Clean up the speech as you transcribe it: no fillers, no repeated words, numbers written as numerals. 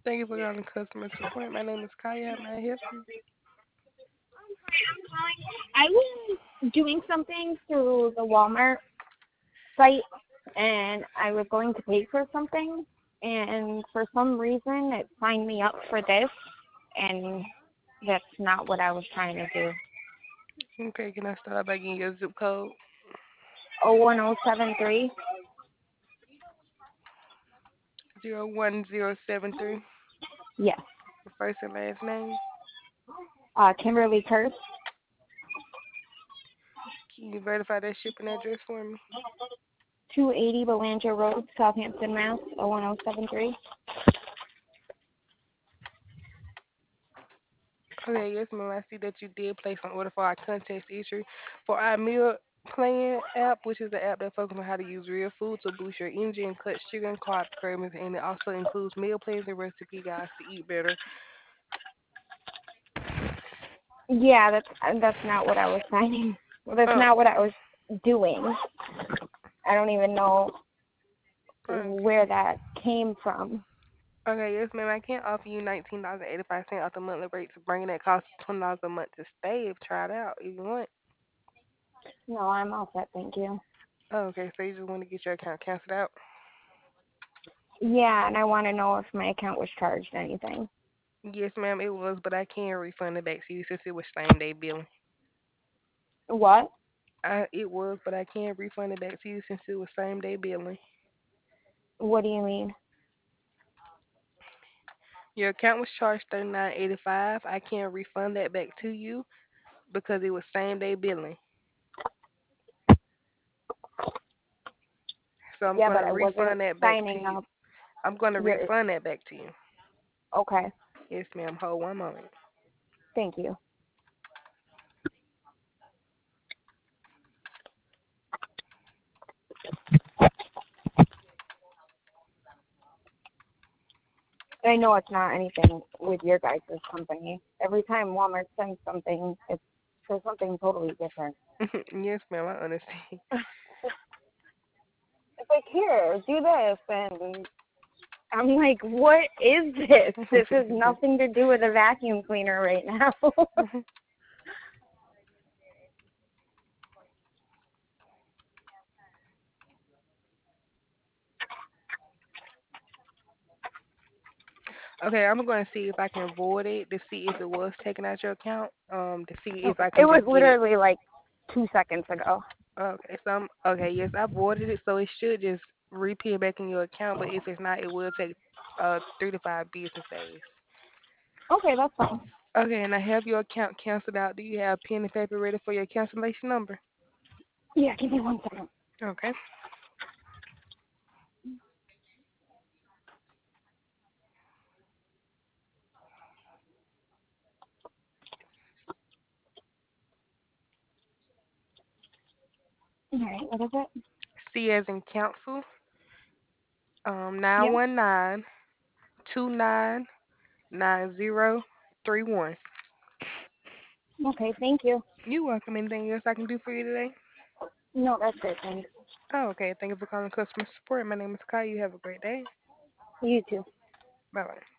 Thank you for calling customer support. My name is Kaya. How may I help you? I was doing something through the Walmart site and I was going to pay for something and for some reason it signed me up for this and that's not what I was trying to do. Okay, can I start out by getting your zip code? 01073? 01073. Yes. Your first and last name. Kimberly Kurtz, Can you verify that shipping address for me? 280 Belanger Road, Southampton, Mass. 01073. Okay, yes, ma'am. I see that you did place an order for our contest issue for our meal plan app, which is the app that focuses on how to use real food to boost your energy and cut sugar and carb cravings, and it also includes meal plans and recipe guides to eat better. Yeah, that's not what I was signing. Well, that's Oh, not what I was doing. I don't even know okay. where that came from. Okay, yes, ma'am. I can't offer you $19.85 off the monthly rate to bring that cost $20 a month to stay. Try it out if you want. No, I'm all set, thank you. Oh, okay, so you just want to get your account canceled out? Yeah, and I want to know if my account was charged anything. Yes, ma'am, it was, but I can refund it back to you since it was same day billing. What? It was, but I can refund it back to you since it was same day billing. What do you mean? Your account was charged $39.85. I can refund that back to you because it was same day billing. So I'm Yeah, but gonna I wasn't refund that back to signing you. up. I'm gonna Your refund that back to you. Okay, Yes, ma'am. Hold one moment. thank you. I know it's not anything with your guys' company. Every time Walmart sends something, it's for something totally different. Yes, ma'am. I understand. It's like, here, do this, and I'm like, what is this? This has nothing to do with a vacuum cleaner right now. Okay, I'm gonna see if I can void it to see if it was taken out your account. To see if Okay. I It can was just get it. literally like 2 seconds ago. Okay, so okay. Yes, I voided it, so it should just reappear back in your account. But if it's not, it will take 3 to 5 business days. Okay, that's fine. Okay, and I have your account canceled out. Do you have pen and paper ready for your cancellation number? Yeah, give me 1 second. Okay. All right, what is it? C as in council. Yeah. 919-299031. Okay, thank you. You welcome. Anything else I can do for you today? No, that's it, thanks. Oh, okay. Thank you for calling customer support. My name is Kai. You have a great day. You too. Bye bye.